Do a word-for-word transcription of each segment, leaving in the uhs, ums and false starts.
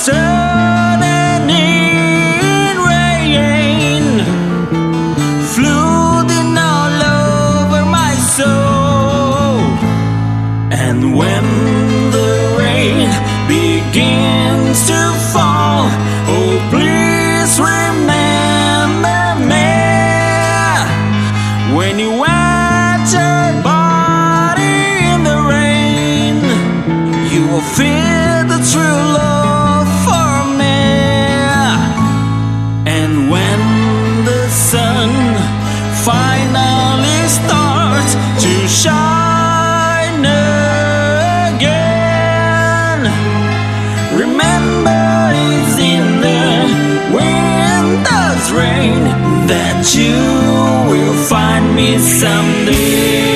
sun and in rain, flooding all over my soul. And when the rain begins to fall, oh please remember me. When you wet your body in the rain, you will feel the true love for me. And when the sun finally starts to shine again, remember it's in the winter's rain that you will find me someday.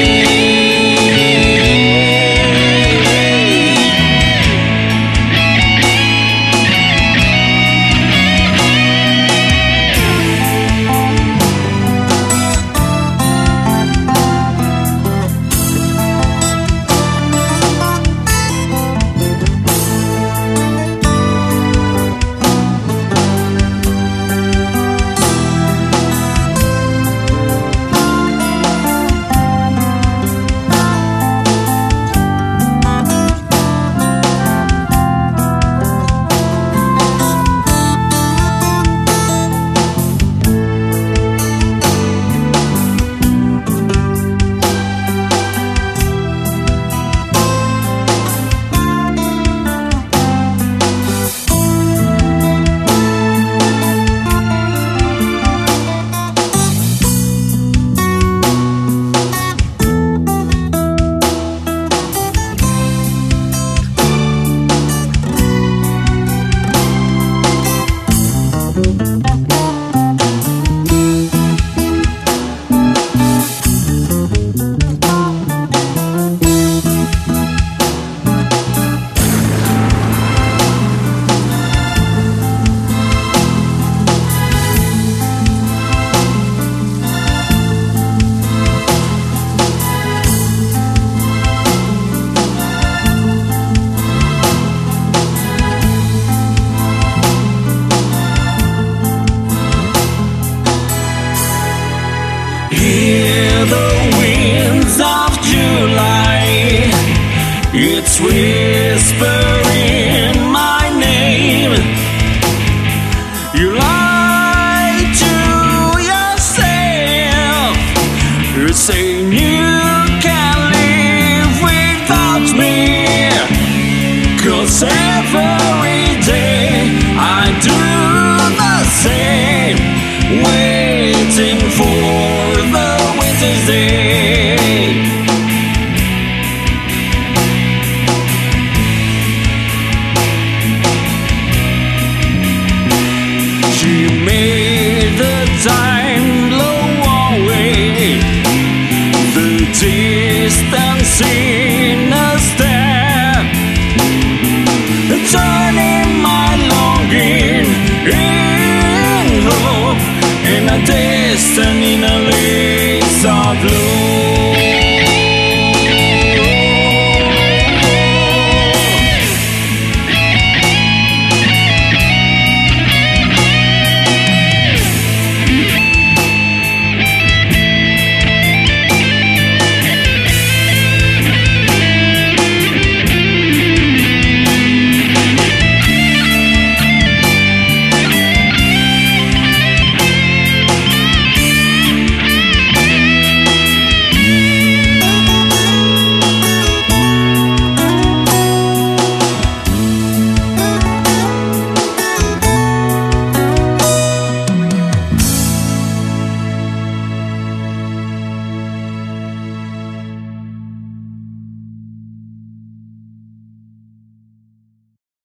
Hear the winds of July, it's whispering my name. You lie to yourself, you're saying you can't live without me. 'Cause every day I do the same, waiting for the winter's day. She made the time blow away, the distance in a step, turning my longing in hope, and a destiny in a lace of blue.